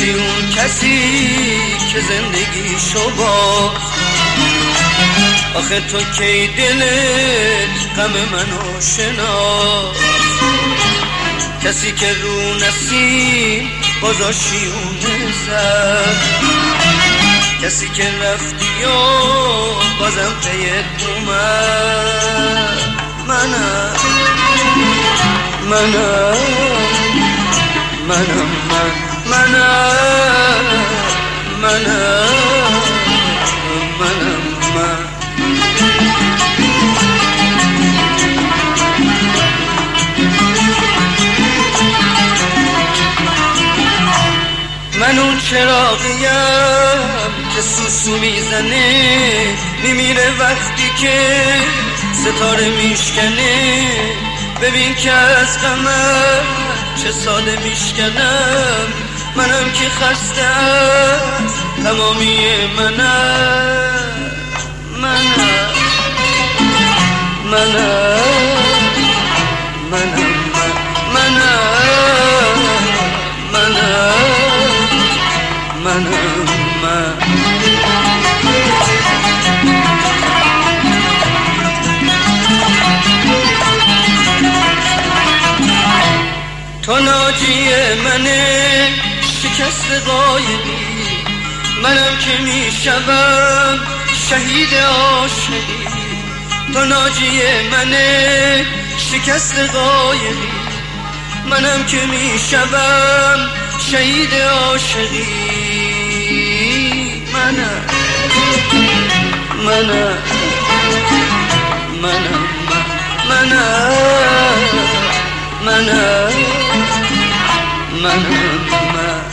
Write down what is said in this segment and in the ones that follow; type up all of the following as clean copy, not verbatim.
نیستی اون کسی که زندگیشو باز. آخه تو کی دلت غم منو شناس؟ کسی که رو نسیم بازاشیونه زد، کسی که رفتی و بازم پیت اومد. منم منم منم منم منم منم من. من اون چراغیم که سوسو میزنه، میمیره وقتی که ستاره میشکنه. ببین که از غمم چه ساده میشکنم، منم که خسته از تمامی منم. منم منم منم منم منم من. تو ناجی منه شکست قایلی، منم که میشوم شهید عاشقی. تو ناجی منه شکست قایلی، منم که میشوم شهید عاشقی. منم منم منم منم منم منم من.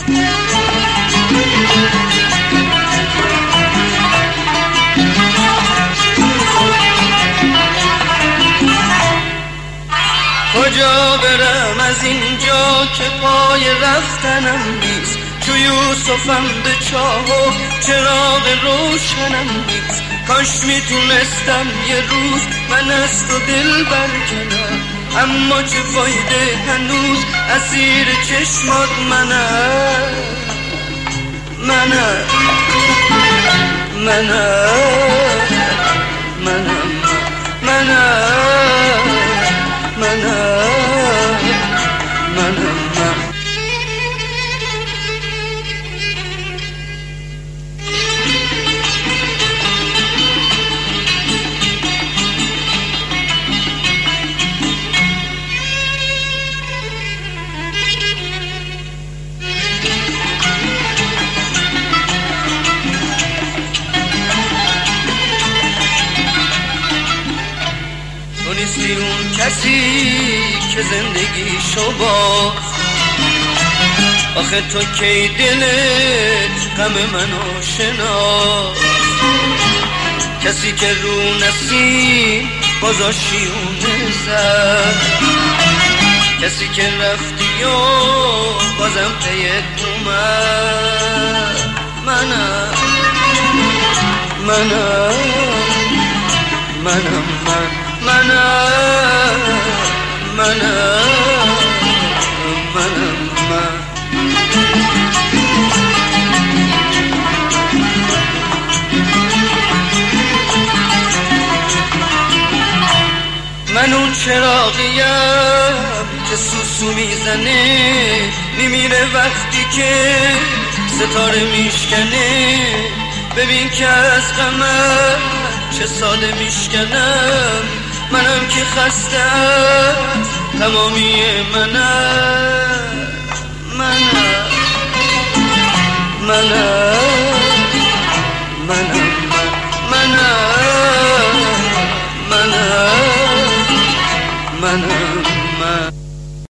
کجا برم از اینجا که پای رفتنم نیست؟ چو یوسفم به چاه و چراغ روشنم نیست. کاش میتونستم یه روز من از تو دل برکنم، اما چه فایده هنوز اسیر چشمات منم. منم منم منم منم منم منم. تو نیستی اون کسی که زندگیشو باز. آخه تو کی دلت غم منو شناس؟ کسی که رو نسیم بازاشیونه زد، کسی که رفتی و بازم پیت اومد. منم منم منم منم منم منم من. من اون چراغیم که سوسو میزنه، میمیره وقتی که ستاره میشکنه. ببین که از غمم چه ساده میشکنم، منم که خسته از تمامی منم. منم منم